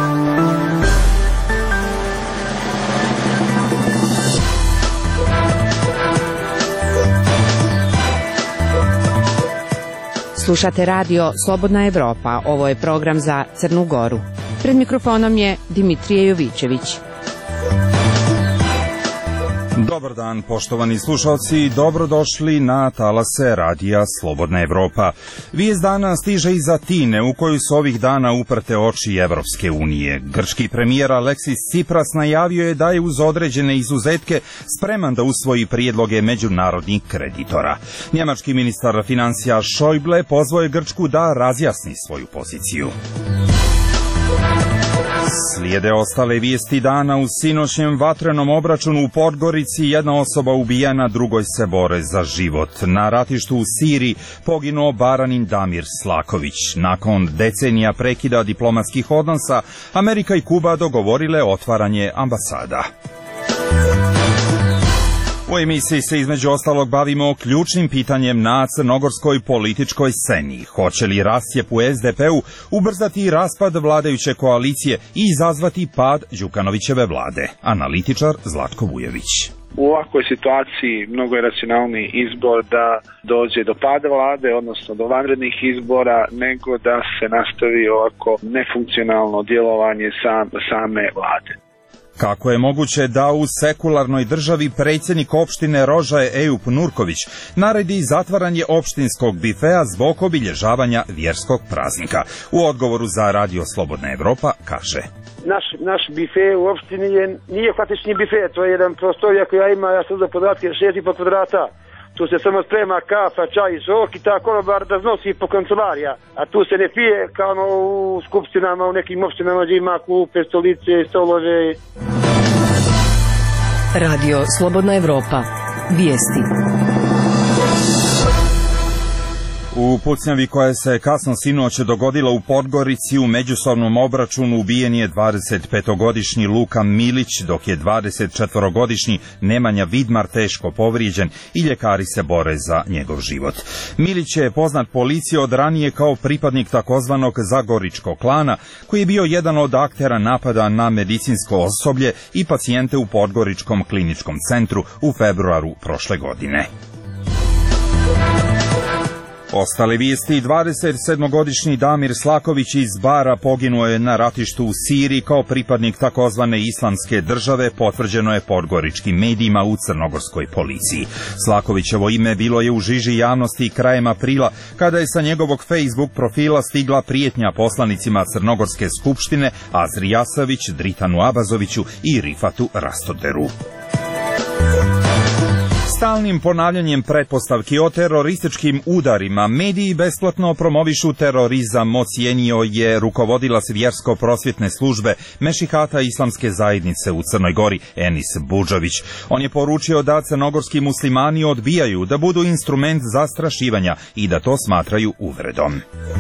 Slušate radio Slobodna Evropa. Ovo je program za Crnu Goru. Pred mikrofonom je Dimitrije Jovićević. Dobar dan, poštovani slušalci, dobrodošli na talase radija Slobodna Evropa. Vijest dana stiže iz Atine, u koju su ovih dana uprte oči Evropske unije. Grčki premijer Aleksis Tsipras najavio je da je uz određene izuzetke spreman da usvoji prijedloge međunarodnih kreditora. Njemački ministar financija Schäuble pozvao je Grčku da razjasni svoju poziciju. Slijede ostale vijesti dana. U sinoćnjem vatrenom obračunu u Podgorici jedna osoba ubijena, drugoj se bore za život. Na ratištu u Siriji poginuo Baranin Damir Slaković. Nakon decenija prekida diplomatskih odnosa, Amerika i Kuba dogovorile otvaranje ambasada. U emisiji se između ostalog bavimo ključnim pitanjem na crnogorskoj političkoj sceni. Hoće li rascijep u SDP-u ubrzati raspad vladajuće koalicije i izazvati pad Đukanovićeve vlade? Analitičar Zlatko Vujević. U ovakvoj situaciji mnogo je racionalniji izbor da dođe do pada vlade, odnosno do vanrednih izbora, nego da se nastavi ovako nefunkcionalno djelovanje same vlade. Kako je moguće da u sekularnoj državi predsjednik opštine Rožaje Ejup Nurković naredi zatvaranje opštinskog bifea zbog obilježavanja vjerskog praznika? U odgovoru za radio Slobodna Evropa kaže: Naš bife u opštini nije klasični bife, to je jedan prostorija koja ima, ja sam za podatke, 6,5 kvadrata. Tu se samo sprema kafa, čaj i sok i ta kolobar da znosi po kancelarija. A tu se ne pije kao u skupštinama, u nekim opštinama gdje ima klupe, stolice, stolove. Radio Slobodna Evropa. Vijesti. U pucnjavi koja se kasno sinoć dogodila u Podgorici u međusobnom obračunu ubijen je 25-godišnji Luka Milić, dok je 24-godišnji Nemanja Vidmar teško povrijeđen i ljekari se bore za njegov život. Milić je poznat policiji od ranije kao pripadnik takozvanog Zagoričkog klana, koji je bio jedan od aktera napada na medicinsko osoblje i pacijente u Podgoričkom kliničkom centru u februaru prošle godine. Ostale vijesti: 27-godišnji Damir Slaković iz Bara poginuo je na ratištu u Siriji kao pripadnik takozvane islamske države, potvrđeno je podgoričkim medijima u crnogorskoj policiji. Slakovićevo ime bilo je u žiži javnosti krajem aprila, kada je sa njegovog Facebook profila stigla prijetnja poslanicima Crnogorske skupštine Azri Jasavić, Dritanu Abazoviću i Rifatu Rastoderu. Stalnim ponavljanjem pretpostavki o terorističkim udarima mediji besplatno promovišu terorizam, ocijenio je rukovodilac vjersko-prosvjetne službe Mešihata Islamske zajednice u Crnoj Gori Enis Budžović. On je poručio da crnogorski muslimani odbijaju da budu instrument zastrašivanja i da to smatraju uvredom.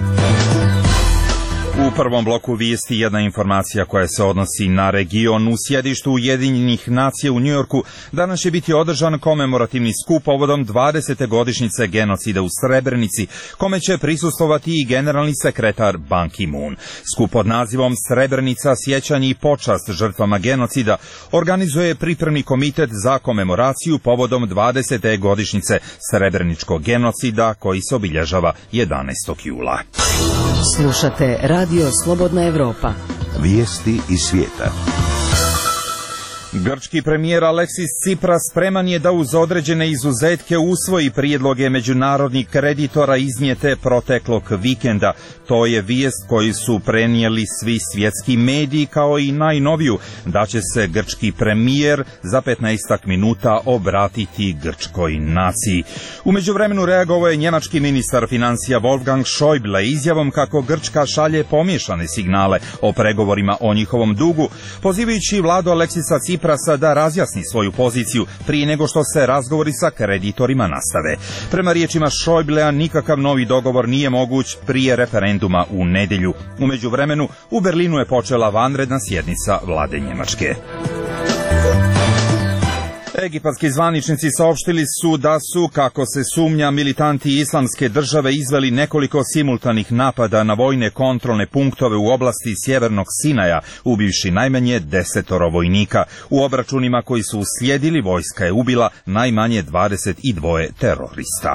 U prvom bloku vijesti jedna informacija koja se odnosi na region. U sjedištu Ujedinjenih nacija u Njujorku danas će biti održan komemorativni skup povodom 20. godišnjice genocida u Srebrenici, kome će prisustvovati i generalni sekretar Ban Ki-moon. Skup pod nazivom Srebrenica, sjećanje i počast žrtvama genocida organizuje pripremni komitet za komemoraciju povodom 20. godišnjice Srebreničkog genocida koji se obilježava 11. jula. Slušate radio Slobodna Evropa. Vijesti iz svijeta. Grčki premijer Aleksis Tsipras spreman je da uz određene izuzetke usvoji prijedloge međunarodnih kreditora iznijete proteklog vikenda. To je vijest koju su prenijeli svi svjetski mediji, kao i najnoviju, da će se grčki premijer za 15 minuta obratiti grčkoj naciji. U međuvremenu reagovao je njemački ministar financija Wolfgang Schäuble izjavom kako Grčka šalje pomiješane signale o pregovorima o njihovom dugu, pozivajući vladu Aleksisa Tsiprasa da razjasni svoju poziciju prije nego što se razgovori sa kreditorima nastave. Prema riječima Schäublea, nikakav novi dogovor nije moguć prije referenduma u nedjelju. U međuvremenu u Berlinu je počela vanredna sjednica vlade Njemačke. Egipatski zvaničnici saopštili su da su, kako se sumnja, militanti Islamske države izveli nekoliko simultanih napada na vojne kontrolne punktove u oblasti Sjevernog Sinaja, ubivši najmanje 10 vojnika. U obračunima koji su uslijedili, vojska je ubila najmanje 22 terorista.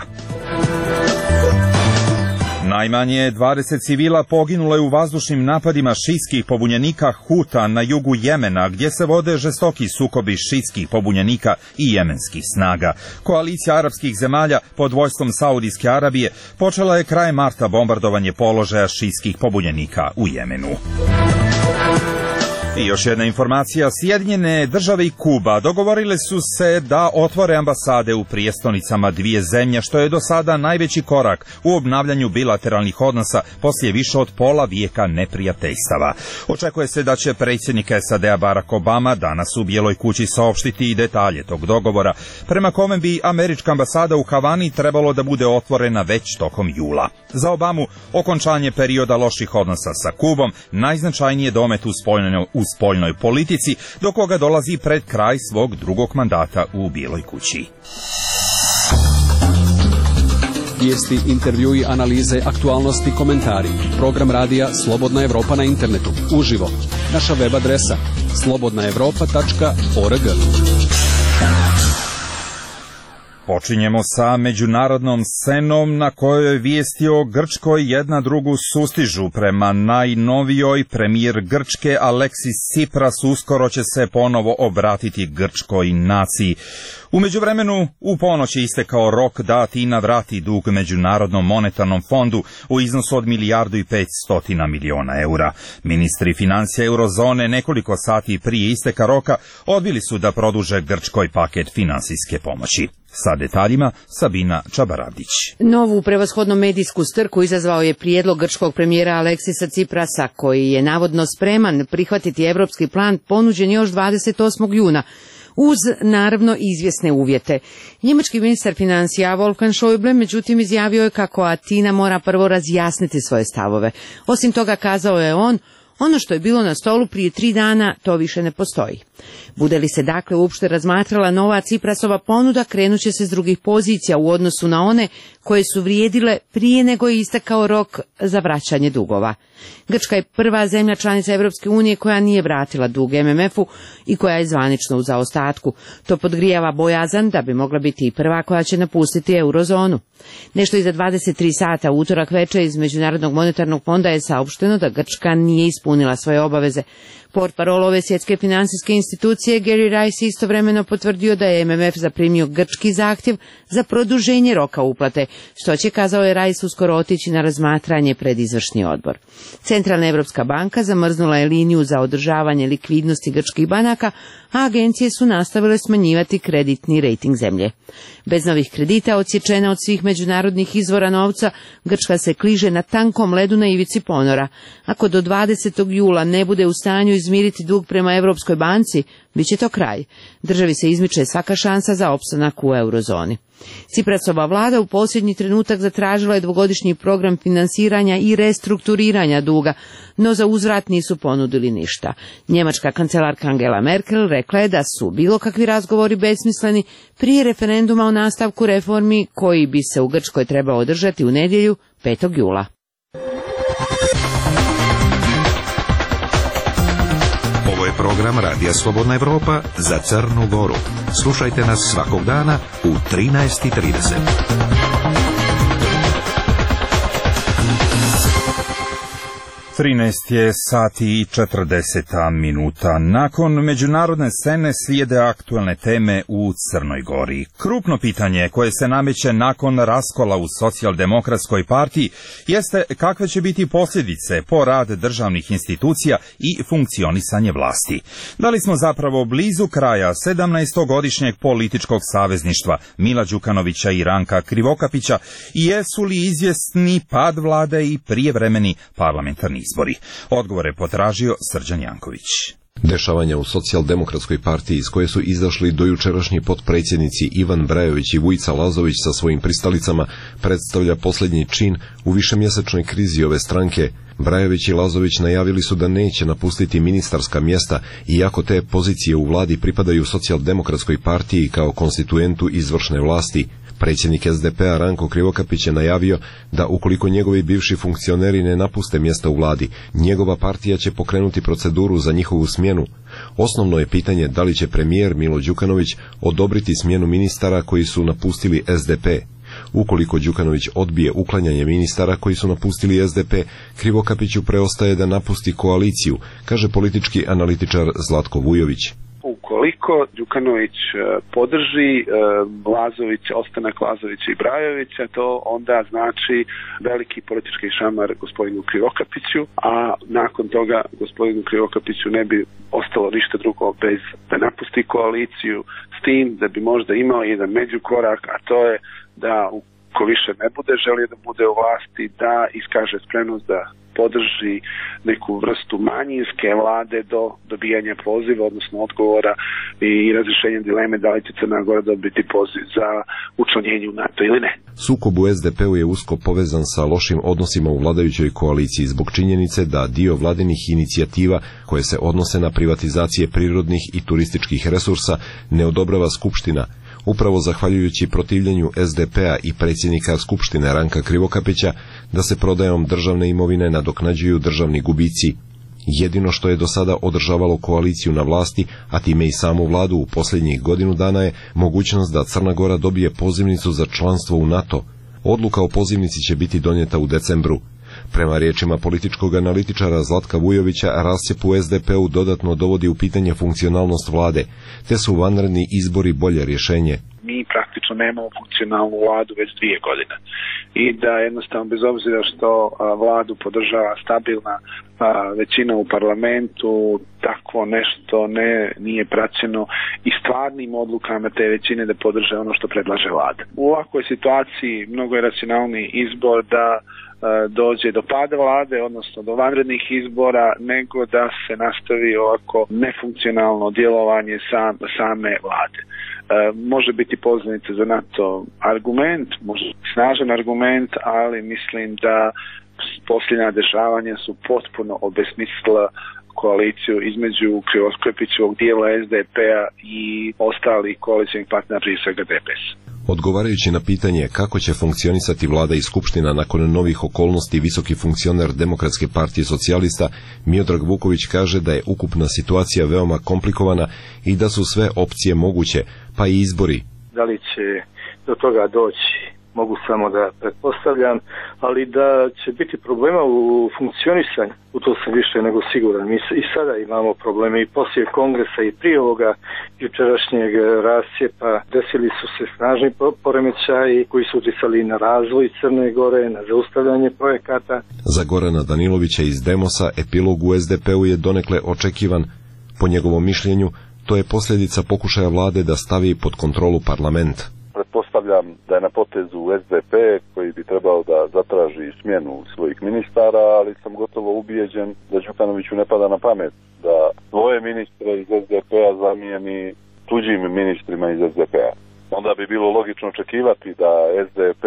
Najmanje 20 civila poginulo je u vazdušnim napadima šijskih pobunjenika Huta na jugu Jemena, gdje se vode žestoki sukobi šijskih pobunjenika i jemenskih snaga. Koalicija arapskih zemalja pod vojstvom Saudijske Arabije počela je krajem marta bombardovanje položaja šijskih pobunjenika u Jemenu. I još jedna informacija, Sjedinjene države i Kuba dogovorile su se da otvore ambasade u prijestonicama dvije zemlje, što je do sada najveći korak u obnavljanju bilateralnih odnosa poslije više od pola vijeka neprijateljstava. Očekuje se da će predsjednik SAD-a Barack Obama danas u Bijeloj kući saopštiti i detalje tog dogovora, prema kome bi američka ambasada u Havani trebalo da bude otvorena već tokom jula. Za Obamu okončanje perioda loših odnosa sa Kubom najznačajniji domet u spoljnoj politici, do koga dolazi pred kraj svog drugog mandata u Bijeloj kući. Vijesti, intervjui, analize, aktualnosti, komentari. Program radija Slobodna Evropa na internetu. Uživo. Naša web adresa slobodnaevropa.org. Počinjemo sa međunarodnom scenom na kojoj vijesti o Grčkoj jedna drugu sustižu. Prema najnovijoj, premijer Grčke Aleksis Tsipras uskoro će se ponovo obratiti grčkoj naciji. U međuvremenu, u ponoć je istekao rok da Atina vrati dug Međunarodnom monetarnom fondu u iznosu od 1,5 milijardi eura. Ministri financija eurozone nekoliko sati prije isteka roka odbili su da produže Grčkoj paket finansijske pomoći. Sa detaljima Sabina Čabaravdić. Novu prevashodno medijsku strku izazvao je prijedlog grčkog premijera Aleksisa Tsiprasa, koji je navodno spreman prihvatiti evropski plan ponuđen još 28. juna. Uz, naravno, izvjesne uvjete. Njemački ministar financija Wolfgang Schäuble, međutim, izjavio je kako Atina mora prvo razjasniti svoje stavove. Osim toga, kazao je on, ono što je bilo na stolu prije 3 dana, to više ne postoji. Bude li se dakle uopšte razmatrala nova Tsiprasova ponuda, krenut će se s drugih pozicija u odnosu na one koje su vrijedile prije nego je istekao rok za vraćanje dugova. Grčka je prva zemlja članica Europske unije koja nije vratila dug MMF-u i koja je zvanično u zaostatku. To podgrijava bojazan da bi mogla biti i prva koja će napustiti eurozonu. Nešto iza 23 sata u utorak večer iz Međunarodnog monetarnog fonda je saopšteno da Grčka nije ispunila svoje obaveze. Portparol ove svjetske financijske institucije Gary Rice istovremeno potvrdio da je MMF zaprimio grčki zahtjev za produženje roka uplate, što će, kazao je Rice, uskoro otići na razmatranje pred izvršni odbor. Centralna Europska banka zamrznula je liniju za održavanje likvidnosti grčkih banaka, a agencije su nastavile smanjivati kreditni rejting zemlje. Bez novih kredita, odsječena od svih međunarodnih izvora novca, Grčka se kliže na tankom ledu na ivici ponora. Ako do 20. jula ne bude u stanju izmiriti dug prema Europskoj banci, bit će to kraj. Državi se izmiče svaka šansa za opstanak u eurozoni. Tsiprasova vlada u posljednji trenutak zatražila je dvogodišnji program finansiranja i restrukturiranja duga, no za uzvrat nisu ponudili ništa. Njemačka kancelarka Angela Merkel rekla je da su bilo kakvi razgovori besmisleni prije referenduma o nastavku reformi koji bi se u Grčkoj trebao održati u nedjelju 5. jula. Ovo je program Radija Slobodna Evropa za Crnu Goru. Slušajte nas svakog dana u 13:30. 13 je sati i 40 minuta. Nakon međunarodne scene slijede aktualne teme u Crnoj Gori. Krupno pitanje koje se nameće nakon raskola u Socijaldemokratskoj partiji jeste kakve će biti posljedice po rad državnih institucija i funkcionisanje vlasti. Da li smo zapravo blizu kraja 17-godišnjeg političkog savezništva Mila Đukanovića i Ranka Krivokapića i jesu li izvjesni pad vlade i prijevremeni parlamentarni izbori? Odgovor je potražio Srđan Janković. Dešavanja u Socijaldemokratskoj partiji iz koje su izašli dojučerašnji potpredsjednici Ivan Brajović i Vujica Lazović sa svojim pristalicama predstavlja posljednji čin u višemjesečnoj krizi ove stranke. Brajović i Lazović najavili su da neće napustiti ministarska mjesta, iako te pozicije u vladi pripadaju Socijaldemokratskoj partiji kao konstituentu izvršne vlasti. Predsjednik SDP-a Ranko Krivokapić je najavio da ukoliko njegovi bivši funkcioneri ne napuste mjesta u vladi, njegova partija će pokrenuti proceduru za njihovu smjenu. Osnovno je pitanje da li će premijer Milo Đukanović odobriti smjenu ministara koji su napustili SDP. Ukoliko Đukanović odbije uklanjanje ministara koji su napustili SDP, Krivokapiću preostaje da napusti koaliciju, kaže politički analitičar Zlatko Vujović. Ukoliko Đukanović podrži ostanak Lazovića i Brajovića, to onda znači veliki politički šamar gospodinu Krivokapiću, a nakon toga gospodinu Krivokapiću ne bi ostalo ništa drugo bez da napusti koaliciju, s tim da bi možda imao jedan međukorak, a to je da ko više ne bude želio da bude u vlasti, da iskaže spremnost da podrži neku vrstu manjinske vlade do dobijanja poziva, odnosno odgovora i razrješenja dileme da li će Crna Gora dobiti poziv za učlanjenje u NATO ili ne. Sukob u SDP-u je usko povezan sa lošim odnosima u vladajućoj koaliciji zbog činjenice da dio vladinih inicijativa koje se odnose na privatizacije prirodnih i turističkih resursa ne odobrava Skupština. Upravo zahvaljujući protivljenju SDP-a i predsjednika Skupštine Ranka Krivokapića da se prodajom državne imovine nadoknađuju državni gubici. Jedino što je do sada održavalo koaliciju na vlasti, a time i samu vladu u posljednjih godinu dana je mogućnost da Crna Gora dobije pozivnicu za članstvo u NATO. Odluka o pozivnici će biti donijeta u decembru. Prema riječima političkog analitičara Zlatka Vujovića, rascjep u SDP-u dodatno dovodi u pitanje funkcionalnost vlade, te su vanredni izbori bolje rješenje. Mi praktično nemamo funkcionalnu vladu već 2 godine i da jednostavno bez obzira što vladu podržava stabilna većina u parlamentu, takvo nešto nije praćeno i stvarnim odlukama te većine da podrže ono što predlaže vlada. U ovakvoj situaciji mnogo je racionalniji izbor da dođe do pada vlade, odnosno do vanrednih izbora, nego da se nastavi ovako nefunkcionalno djelovanje same vlade. Može biti pozivnica za NATO argument, može biti snažan argument, ali mislim da posljednja dešavanja su potpuno obesmislila koaliciju između Krivokapićevog dijela SDP-a i ostalih koalicijnih partnera, prije svega DPS. Odgovarajući na pitanje kako će funkcionisati vlada i skupština nakon novih okolnosti, visoki funkcioner Demokratske partije socijalista Miodrag Vuković kaže da je ukupna situacija veoma komplikovana i da su sve opcije moguće, pa i izbori. Da li će do toga doći? Mogu samo da pretpostavljam, ali da će biti problema u funkcionisanju, u to sam više nego siguran. Mi i sada imamo probleme i poslije kongresa i prije ovoga jučerašnjeg rascjepa. Desili su se snažni poremećaji koji su utjecali na razvoj Crne Gore, na zaustavljanje projekata. Za Gorana Danilovića iz Demosa epilog u SDP-u je donekle očekivan. Po njegovom mišljenju, to je posljedica pokušaja vlade da stavi pod kontrolu parlament. Pretpostavljam da je na potezu SDP koji bi trebao da zatraži smjenu svojih ministara, ali sam gotovo ubijeđen da Đukanoviću ne pada na pamet da svoje ministre iz SDP-a zamijeni tuđim ministrima iz SDP-a. Onda bi bilo logično očekivati da SDP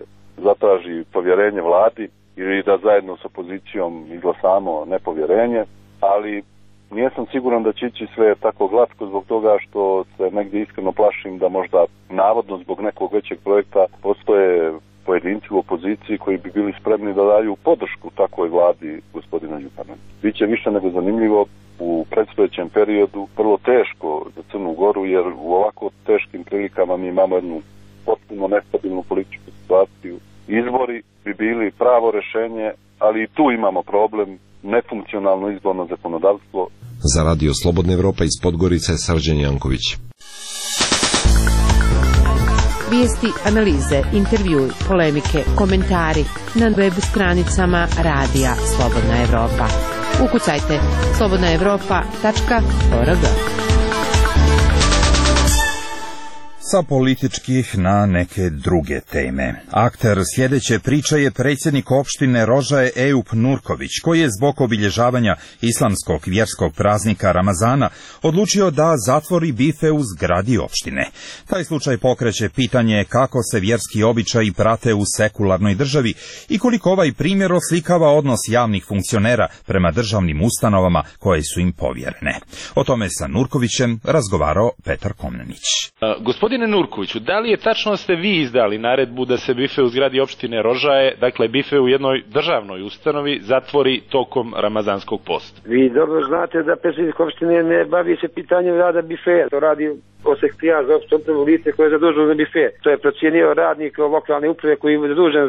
zatraži povjerenje vladi ili da zajedno s opozicijom izglasamo nepovjerenje, ali nisam siguran da će ići sve tako glatko zbog toga što se negdje iskreno plašim da možda navodno zbog nekog većeg projekta postoje pojedinci u opoziciji koji bi bili spremni da daju podršku takvoj vladi gospodina Đukanovića. Biće više nego zanimljivo u predstojećem periodu, vrlo teško za Crnu Goru jer u ovako teškim prilikama mi imamo jednu potpuno nestabilnu političku situaciju. Izbori bi bili pravo rješenje, ali i tu imamo problem, nefunkcionalno izborno zakonodavstvo. Za Radio Slobodna Evropa iz Podgorice, Srđan Janković. Vijesti, analize, intervjui, polemike, komentari na web stranicama Radija Slobodna Evropa. Ukucajte slobodnaevropa.org. Sa političkih na neke druge teme. Akter sljedeće priče je predsjednik opštine Rožaje Ejup Nurković, koji je zbog obilježavanja islamskog vjerskog praznika Ramazana odlučio da zatvori bife u zgradi opštine. Taj slučaj pokreće pitanje kako se vjerski običaji prate u sekularnoj državi i koliko ovaj primjer oslikava odnos javnih funkcionera prema državnim ustanovama koje su im povjerene. O tome sa Nurkovićem razgovarao Petar Komnenić. Gospodine Nurkoviću, da li je tačno da ste vi izdali naredbu da se bife u zgradi opštine Rožaje, dakle bife u jednoj državnoj ustanovi, zatvori tokom ramazanskog posta? Vi dobro znate da predsjednik opštine ne bavi se pitanjem rada bifeja. To radi sekretar za opštu upravu lice koje je zaduženo za bife. To je procijenio radnik lokalne uprave koji je zadužen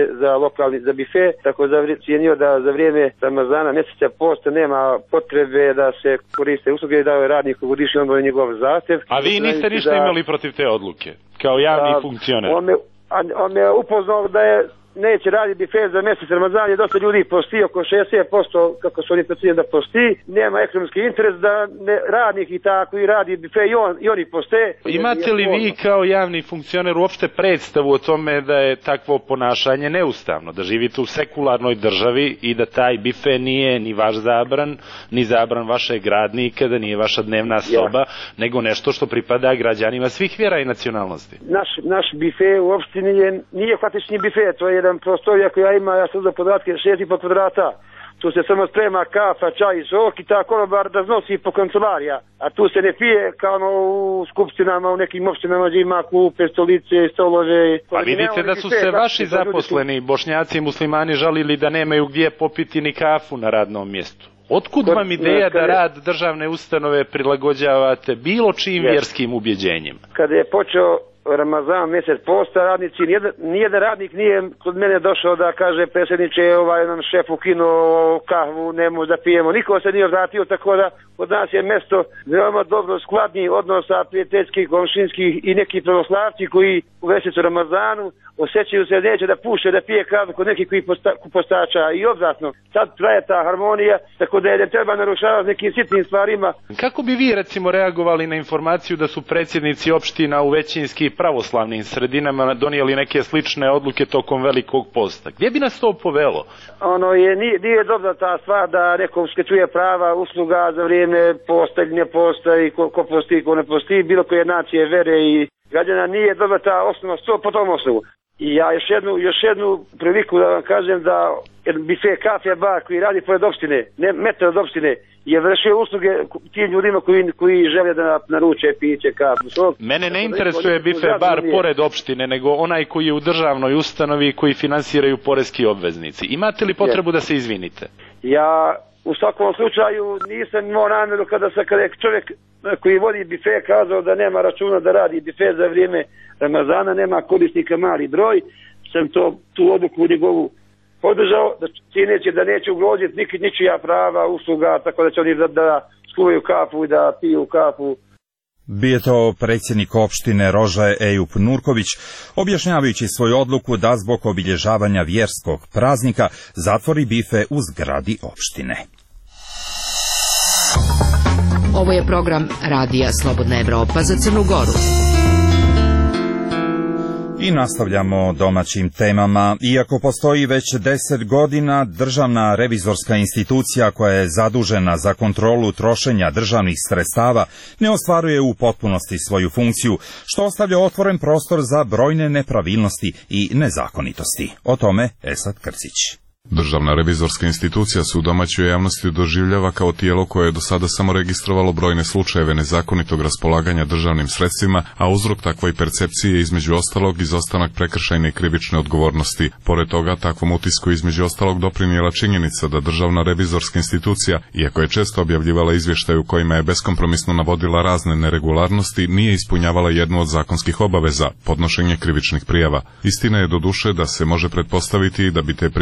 za bife, tako da cijenio da za vrijeme Ramazana mjeseca posta nema potrebe da se koriste usluge i dao je radniku godišnji odmor njegov zahtjev. A vi niste ništa imali protiv te odluke, kao javni funkcioner? On me upoznao da je neće raditi bife za mjesec Ramazan, je dosta ljudi posti, oko 60%, kako su oni procijenili da posti, nema ekonomski interes da radnik i tako i radi bife i oni poste. Imate li vi kao javni funkcioner uopšte predstavu o tome da je takvo ponašanje neustavno, da živite u sekularnoj državi i da taj bife nije ni vaš zabran, ni zabran vašeg radnika, da nije vaša dnevna soba, nego nešto što pripada građanima svih vjera i nacionalnosti? Naš bife u opštini nije klasični bife, to je jedan prostorija koja ima, ja sam za podatke, 6,5 kvadrata. Tu se samo sprema kafa, čaj i sok i ta konobar da znosi po kancelarija. A tu se ne pije kao u skupštinama, u nekim opštinama gdje ima klupe, stolice, stolove. Pa vidite da su se vaši zaposleni, Bošnjaci i muslimani, žalili da nemaju gdje popiti ni kafu na radnom mjestu. Otkud vam ideja da rad državne ustanove prilagođavate bilo čim vjerskim ubjeđenjima? Kada je počeo Ramazan, mjesec posta, radnici, nijedan radnik nije kod mene došao da kaže predsjedniče, nam šef ukinuo kahvu, ne možemo da pijemo. Niko se nije vratio, tako da od nas je mjesto veoma dobro skladnih odnosa, prijateljskih, komšinskih i neki pravoslavci koji u mjesecu Ramazanu osjećaju se neće da puše, da pije kavu kod nekih koji postača i obratno. Sad traje ta harmonija, tako da je ne treba narušavati nekim sitnim stvarima. Kako bi vi recimo reagovali na informaciju da su predsjednici opština u većinski pravoslavnim sredinama donijeli neke slične odluke tokom Velikog posta? Gdje bi nas to povelo? Nije dobra ta stvar da neko uskraćuje prava usluga za vrijeme posta ili ne posta i ko posti i ko ne posti, bilo koje nacije, vere i građana, nije dobra ta osnova po tom osnovu. I ja još jednu priliku da vam kažem da bife kafe bar koji radi pored opštine, ne metar od opštine, je vršio usluge tim ljudima koji žele da naruče piće, kafu. Mene ne interesuje bife bar pored opštine, nego onaj koji je u državnoj ustanovi koji finansiraju poreski obveznici. Imate li potrebu da se izvinite? Ja u svakom slučaju nisam imao namjeru kada je čovjek koji vodi bife kazao da nema računa da radi bife za vrijeme Ramazana, nema korisnika mali broj, sam tu odluku njegovu podržao, cijeneći da neće ugroziti ničija prava, usluga, tako da će oni da skuvaju kafu i da piju kafu. Bio je to predsjednik opštine Rožaje Ejup Nurković, objašnjavajući svoju odluku da zbog obilježavanja vjerskog praznika zatvori bife u zgradi opštine. Ovo je program Radija Slobodna Evropa za Crnu Goru. I nastavljamo domaćim temama. Iako postoji već 10 godina, državna revizorska institucija koja je zadužena za kontrolu trošenja državnih sredstava ne ostvaruje u potpunosti svoju funkciju, što ostavlja otvoren prostor za brojne nepravilnosti i nezakonitosti. O tome Esad Krcić. Državna revizorska institucija se u domaćoj javnosti doživljava kao tijelo koje je do sada samo registrovalo brojne slučajeve nezakonitog raspolaganja državnim sredstvima, a uzrok takvoj percepciji je između ostalog izostanak prekršajne i krivične odgovornosti. Pored toga, takvom utisku između ostalog doprinijela činjenica da državna revizorska institucija, iako je često objavljivala izvještaje u kojima je beskompromisno navodila razne neregularnosti, nije ispunjavala jednu od zakonskih obaveza, podnošenje krivičnih prijava. Istina je doduše da se može pretpostaviti da bi te prijave završile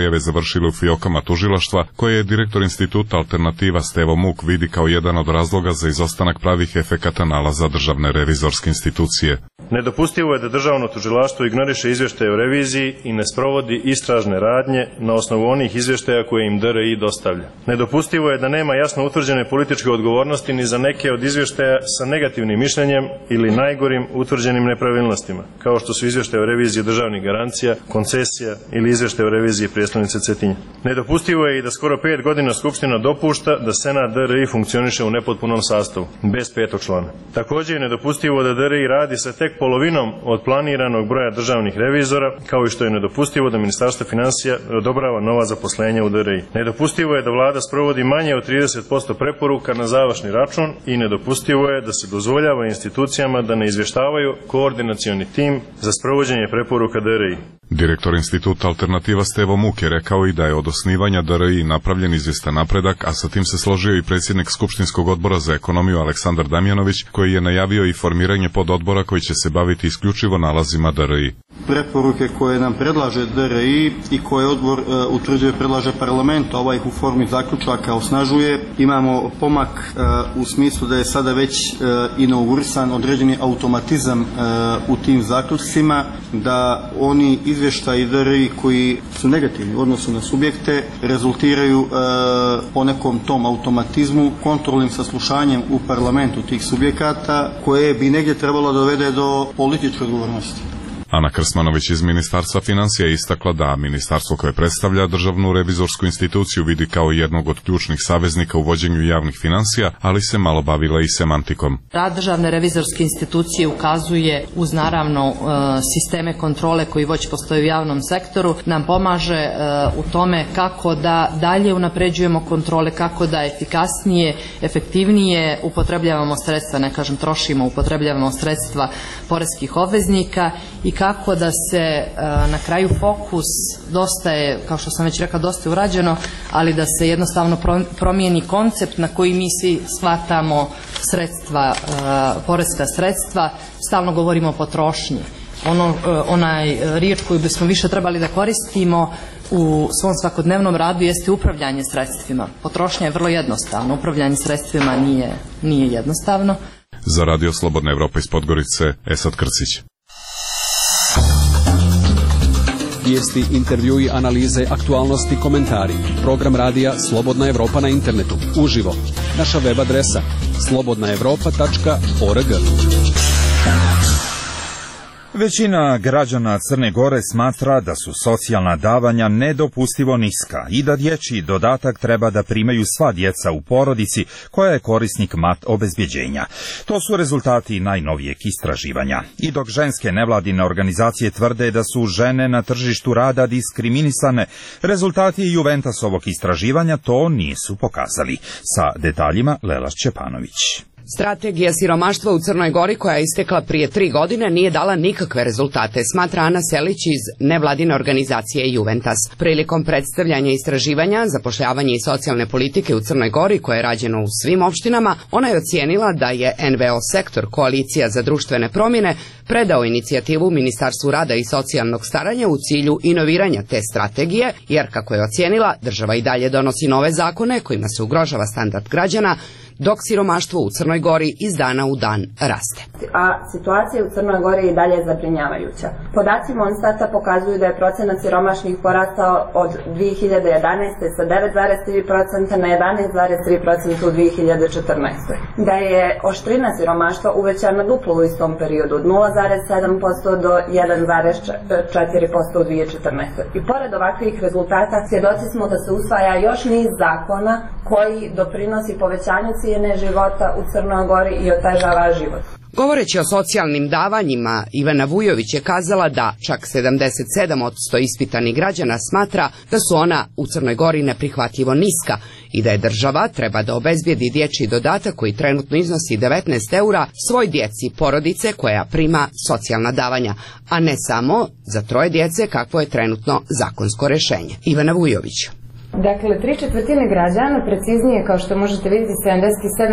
završili u fijokama tužilaštva, koje je direktor instituta Alternativa Stevo Muk vidi kao jedan od razloga za izostanak pravih efekata nalaza Državne revizorske institucije. Nedopustivo je da državno tužilaštvo ignoriše izvještaje o reviziji i ne sprovodi istražne radnje na osnovu onih izvještaja koje im DRI dostavlja. Nedopustivo je da nema jasno utvrđene političke odgovornosti ni za neke od izvještaja sa negativnim mišljenjem ili najgorim utvrđenim nepravilnostima, kao što su izvještaje o reviziji državnih garancija, koncesija ili izvještaje o reviziji prijestolnice Cetinje. Nedopustivo je i da skoro 5 godina Skupština dopušta da Senat DRI funkcioniše u nepotpunom sastavu, bez 5. člana. Također je nedopustivo da DRI radi sa tek polovinom od planiranog broja državnih revizora, kao i što je nedopustivo da Ministarstvo financija odobrava nova zaposlenja u DRI. Nedopustivo je da vlada sprovodi manje od 30% preporuka na završni račun i nedopustivo je da se dozvoljava institucijama da ne izvještavaju koordinacioni tim za sprovođenje preporuka DRI. Direktor instituta Alternativa Stevo Muk je rekao i da je od osnivanja DRI napravljen izvjestan napredak, a sa tim se složio i predsjednik Skupštinskog odbora za ekonomiju Aleksandar Damjanović, koji je najavio i formiranje pododbora koji će se baviti isključivo nalazima DRI. Preporuke koje nam predlaže DRI i koje odbor utvrđuje predlaže parlament, ovaj ih u formi zaključaka osnažuje. Imamo pomak u smislu da je sada već inaugurisan određeni automatizam u tim zaključcima, da oni izvještaji DRI koji su negativni u odnosu na subjekte rezultiraju po nekom tom automatizmu kontrolnim saslušanjem u parlamentu tih subjekata koje bi negdje trebalo dovede do političke odgovornosti. Ana Krsmanović iz Ministarstva financija je istakla da ministarstvo koje predstavlja Državnu revizorsku instituciju vidi kao jednog od ključnih saveznika u vođenju javnih financija, ali se malo bavila i semantikom. Rad Državne revizorske institucije ukazuje uz naravno sisteme kontrole koji već postoje u javnom sektoru, nam pomaže u tome kako da dalje unapređujemo kontrole, kako da efikasnije, efektivnije upotrebljavamo sredstva, ne kažem trošimo, upotrebljavamo sredstva poreskih obveznika i kako da se na kraju fokus, dosta je, kao što sam već rekla, dosta je urađeno, ali da se jednostavno promijeni koncept na koji mi svi shvatamo sredstva, poreska sredstva, stalno govorimo o potrošnji. Onaj riječ koju bismo više trebali da koristimo u svom svakodnevnom radu jeste upravljanje sredstvima. Potrošnja je vrlo jednostavna, upravljanje sredstvima nije jednostavno. Za Radio Slobodna Evropa iz Podgorice, Esad Krcić. Vijesti, intervjui, analize, aktualnosti, komentari. Program radija Slobodna Evropa na internetu. Uživo. Naša web adresa slobodnaevropa.org. Većina građana Crne Gore smatra da su socijalna davanja nedopustivo niska i da dječji dodatak treba da primaju sva djeca u porodici koja je korisnik mat obezbjeđenja. To su rezultati najnovijeg istraživanja. I dok ženske nevladine organizacije tvrde da su žene na tržištu rada diskriminisane, rezultati Juventusovog istraživanja to nisu pokazali. Sa detaljima Lela Šćepanović. Strategija siromaštva u Crnoj Gori koja je istekla prije 3 godine nije dala nikakve rezultate, smatra Ana Selić iz nevladine organizacije Juventus. Prilikom predstavljanja istraživanja, zapošljavanje i socijalne politike u Crnoj Gori koje je rađeno u svim opštinama, ona je ocijenila da je NVO sektor Koalicija za društvene promjene predao inicijativu Ministarstvu rada i socijalnog staranja u cilju inoviranja te strategije, jer kako je ocijenila, država i dalje donosi nove zakone kojima se ugrožava standard građana, dok siromaštvo u Crnoj Gori iz dana u dan raste. A situacija u Crnoj Gori je i dalje zabrinjavajuća. Podaci Monstata pokazuju da je procenat siromašnih porastao od 2011. sa 9,3% na 11,3% u 2014. Da je oštrina siromaštva uvećana duplo u istom periodu od 0,7% do 1,4% u 2014. I pored ovakvih rezultata svjedoci smo da se usvaja još niz zakona koji doprinosi povećanju cijene života u Crnoj Gori i otežava život. Govoreći o socijalnim davanjima, Ivana Vujović je kazala da čak 77% ispitanih građana smatra da su ona u Crnoj Gori neprihvatljivo niska i da je država treba da obezbijedi dječji dodatak koji trenutno iznosi 19 eura svoj djeci porodice koja prima socijalna davanja, a ne samo za 3 djece kakvo je trenutno zakonsko rješenje. Ivana Vujović. Dakle, 3/4 građana, preciznije kao što možete vidjeti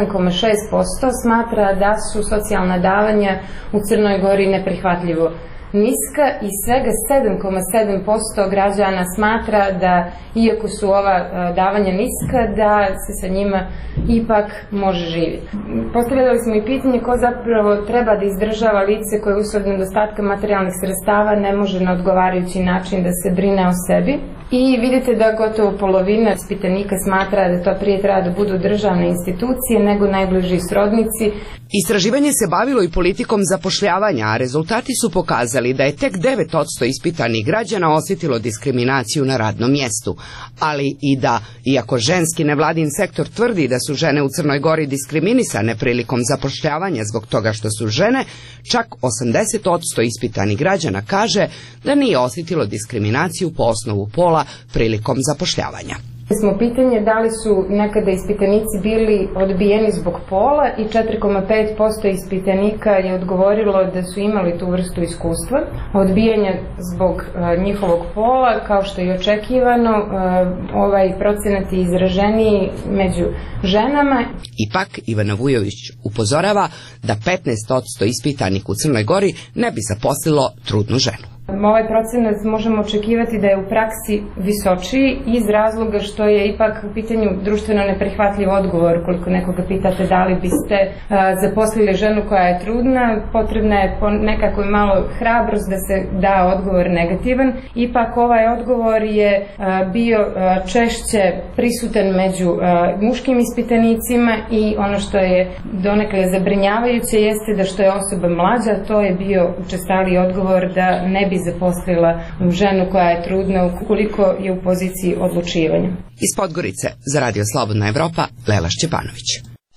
77,6%, smatra da su socijalna davanja u Crnoj Gori neprihvatljivo niska i svega 7,7% građana smatra da, iako su ova davanja niska, da se sa njima ipak može živjeti. Postavljali smo i pitanje ko zapravo treba da izdržava lice koje usled nedostatka materijalnih sredstava ne može na odgovarajući način da se brine o sebi. I vidite da gotovo polovina ispitanika smatra da to prije treba da budu državne institucije nego najbliži srodnici. Istraživanje se bavilo i politikom zapošljavanja, a rezultati su pokazali da je tek 9% ispitanih građana osjetilo diskriminaciju na radnom mjestu, ali i da, iako ženski nevladin sektor tvrdi da su žene u Crnoj Gori diskriminisane prilikom zapošljavanja zbog toga što su žene, čak 80% ispitanih građana kaže da nije osjetilo diskriminaciju po osnovu pola prilikom zapošljavanja. Smo pitanje da li su nekada ispitanici bili odbijeni zbog pola i 4,5% ispitanika je odgovorilo da su imali tu vrstu iskustva. Odbijanja zbog njihovog pola, kao što je očekivano, ovaj procenat je izraženiji među ženama. Ipak, Ivana Vujović upozorava da 15% ispitanih u Crnoj Gori ne bi zaposlilo trudnu ženu. Ovaj procenat možemo očekivati da je u praksi visočiji iz razloga što je ipak u pitanju društveno neprihvatljiv odgovor. Koliko nekoga pitate da li biste zaposlili ženu koja je trudna, potrebna je nekako i malo hrabrost da se da odgovor negativan. Ipak ovaj odgovor je bio češće prisutan među muškim ispitanicima i ono što je donekle zabrinjavajuće jeste da što je osoba mlađa, to je bio učestaliji odgovor da ne bi zaposlila ženu koja je trudna ukoliko je u poziciji odlučivanja. Iz Podgorice za Radio Slobodna Evropa, Lela Šćepanović.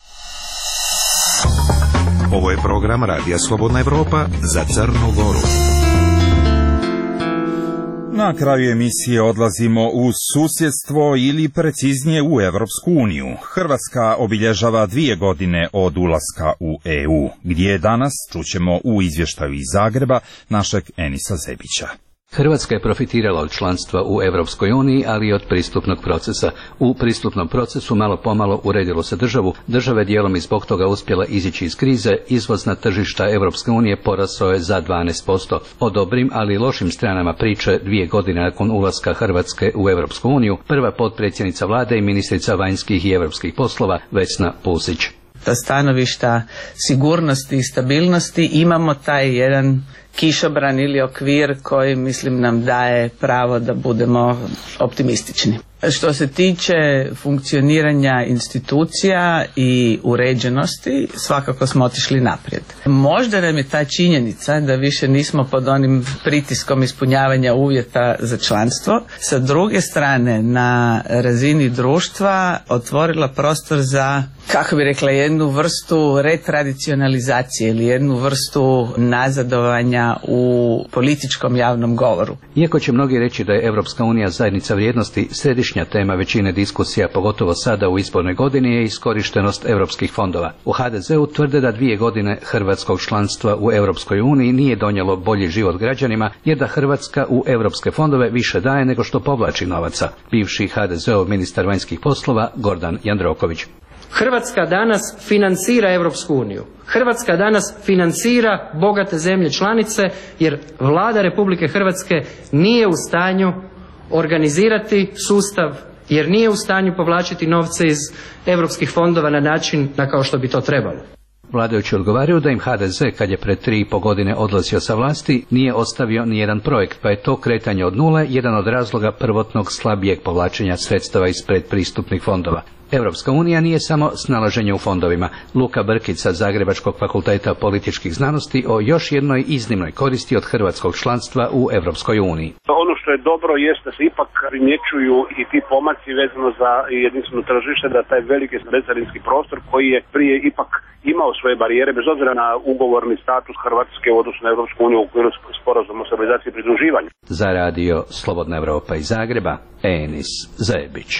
Ovo je program Radija Slobodna Evropa za Crnu Goru. Na kraju emisije odlazimo u susjedstvo ili preciznije u Evropsku uniju. Hrvatska obilježava 2 godine od ulaska u EU. Gdje je danas, čućemo u izvještaju iz Zagreba našeg Enisa Zebića. Hrvatska je profitirala od članstva u Europskoj uniji, ali i od pristupnog procesa. U pristupnom procesu malo pomalo uredilo se državu. Država je dijelom i zbog toga uspjela izići iz krize. Izvoz na tržišta Europske unije porasao je za 12%. O dobrim, ali i lošim stranama priče 2 godine nakon ulaska Hrvatske u Europsku uniju, prva potpredsjednica vlade i ministrica vanjskih i europskih poslova Vesna Pusić. Sa stanovišta sigurnosti i stabilnosti imamo taj jedan kišobran ili okvir koji mislim nam daje pravo da budemo optimistični. Što se tiče funkcioniranja institucija i uređenosti, svakako smo otišli naprijed. Možda nam je ta činjenica da više nismo pod onim pritiskom ispunjavanja uvjeta za članstvo. Sa druge strane, na razini društva otvorila prostor za, kako bi rekla, jednu vrstu retradicionalizacije ili jednu vrstu nazadovanja u političkom javnom govoru. Iako će mnogi reći da je Europska unija zajednica vrijednosti, središnja tema većine diskusija, pogotovo sada u izbornoj godini, je iskorištenost europskih fondova. U HDZ-u tvrde da 2 godine hrvatskog članstva u Europskoj uniji nije donijelo bolji život građanima, jer da Hrvatska u europske fondove više daje nego što povlači novaca. Bivši HDZ-ov ministar vanjskih poslova Gordan Jandroković. Hrvatska danas financira Europsku uniju. Hrvatska danas financira bogate zemlje članice jer Vlada Republike Hrvatske nije u stanju organizirati sustav, jer nije u stanju povlačiti novce iz europskih fondova na način na kao što bi to trebalo. Vladajući odgovaraju da im HDZ, kad je pred 3,5 godine odlazio sa vlasti, nije ostavio ni jedan projekt, pa je to kretanje od nule jedan od razloga prvotnog slabijeg povlačenja sredstava iz predpristupnih fondova. Europska unija nije samo snalaženje u fondovima. Luka Brkić sa Zagrebačkog fakulteta političkih znanosti o još jednoj iznimnoj koristi od hrvatskog članstva u Europskoj uniji. Ono što je dobro jest da se ipak primjećuju i ti pomaci vezano za jedinstveno tržište, da taj veliki bezcarinski prostor koji je prije ipak imao svoje barijere, bez obzira na ugovorni status Hrvatske u odnosu na Europsku uniju u okviru sporazuma o stabilizaciji i pridruživanju. Za Radio Slobodna Evropa iz Zagreba, Enis Zebić.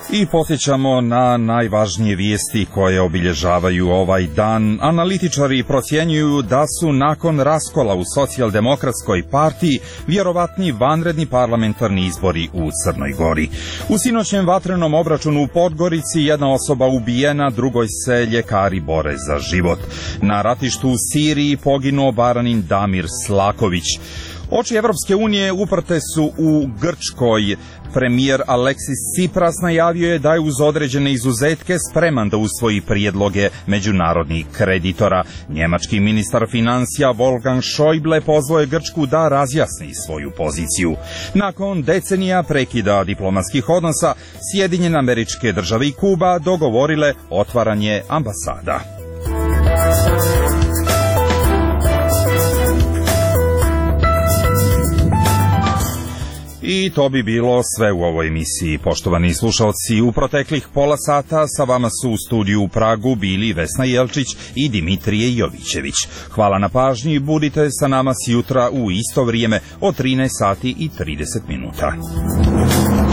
I podsjećamo na najvažnije vijesti koje obilježavaju ovaj dan. Analitičari procjenjuju da su nakon raskola u Socijaldemokratskoj partiji vjerovatni vanredni parlamentarni izbori u Crnoj Gori. U sinoćnjem vatrenom obračunu u Podgorici jedna osoba ubijena, drugoj se ljekari bore za život. Na ratištu u Siriji poginuo Baranin Damir Slaković. Oči Evropske unije uprte su u Grčkoj. Premijer Aleksis Tsipras najavio je da je uz određene izuzetke spreman da usvoji prijedloge međunarodnih kreditora. Njemački ministar financija Wolfgang Schäuble pozvao je Grčku da razjasni svoju poziciju. Nakon decenija prekida diplomatskih odnosa, Sjedinjene Američke Države i Kuba dogovorile otvaranje ambasada. I to bi bilo sve u ovoj emisiji. Poštovani slušalci, u proteklih pola sata sa vama su u studiju u Pragu bili Vesna Jelčić i Dimitrije Jovićević. Hvala na pažnji, budite sa nama sjutra u isto vrijeme od 13 sati i 30 minuta.